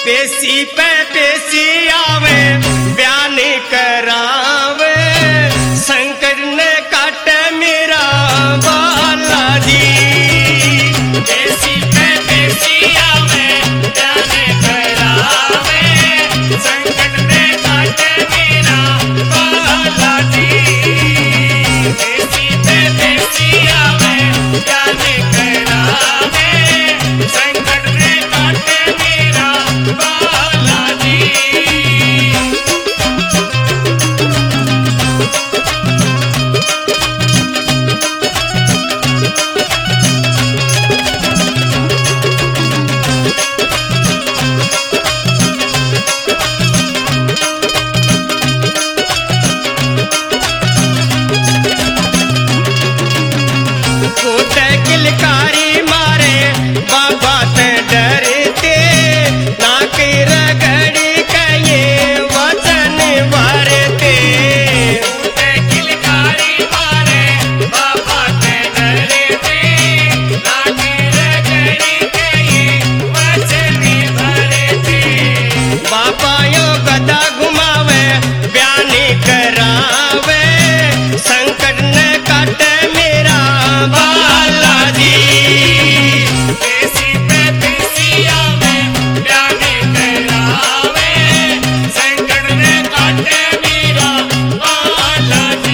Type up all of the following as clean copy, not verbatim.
पेशी पे पेशी आवे बयान करावे शंकर ने काटे मेरा बालाजी। पेशी पे पेशी आवे बयान करावे शंकर ने काटे मेरा बालाजी। पेशी पे पेशी आवे बयान करावे शंकर ने काटे मेरा बालाजी। कोटे किलकारी मारे बाबा ते डरते नाक रगड़ी कहे वचन भरते। कोटे किलकारी मारे बाबा ते डरते नाक रगड़ी कहे वचन भरते। बाबा यो गदा घुमावे बयान करावे संकट ने काटे मेरा बालाजी। पेशी पे पेशी आवे बयान करावे शंकर ने काटे मेरा बालाजी।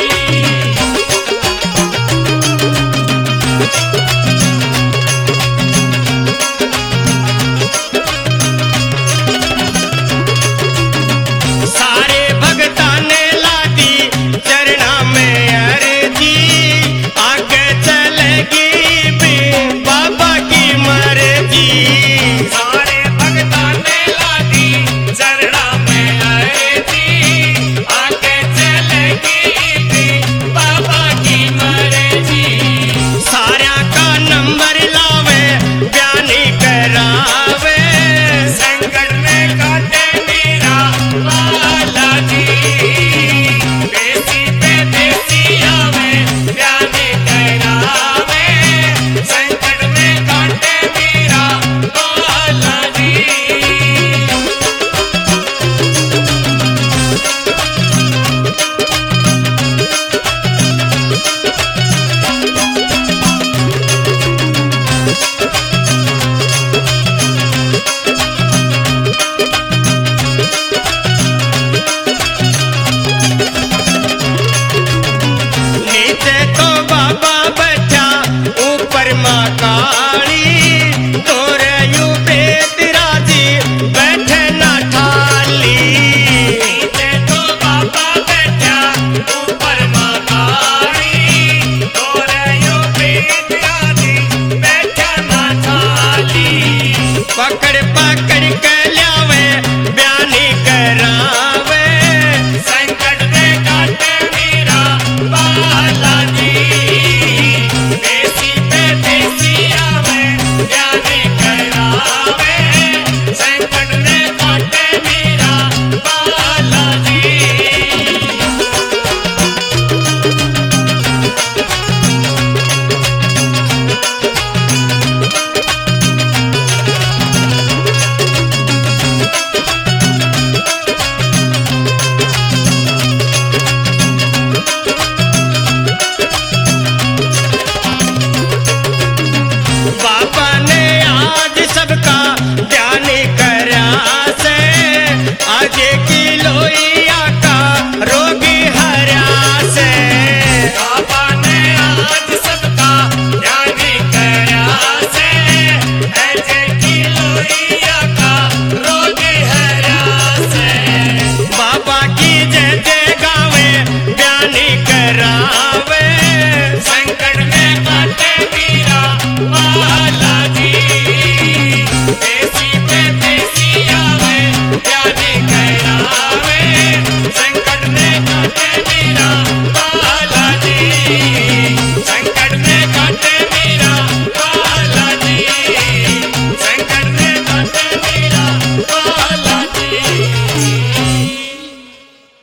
सारे भगता ने लादी चरणा में अर्जी आगे चलेगी भी बाबा की मर्जी। सारे भगता ने लादी चरणा में अर्जी आगे चलेगी भी बाबा की मर्जी। सारा का नंबर लावे बयान करावे शंकर ने काटे मेरा बालाजी। पेशी पे पेशी आवे बयान करावे शंकर ने काटे मेरा बालाजी। नीचे तो बाबा बच्चा ऊपर माँ काली तोरे यू पेत राजी बैठे ना ठाली। नीचे तो बाबा बैठा ऊपर माँ काली तोरे यो पेट आदि बैठा ना थाली। पकड़ पकड़ के लावे बयान करा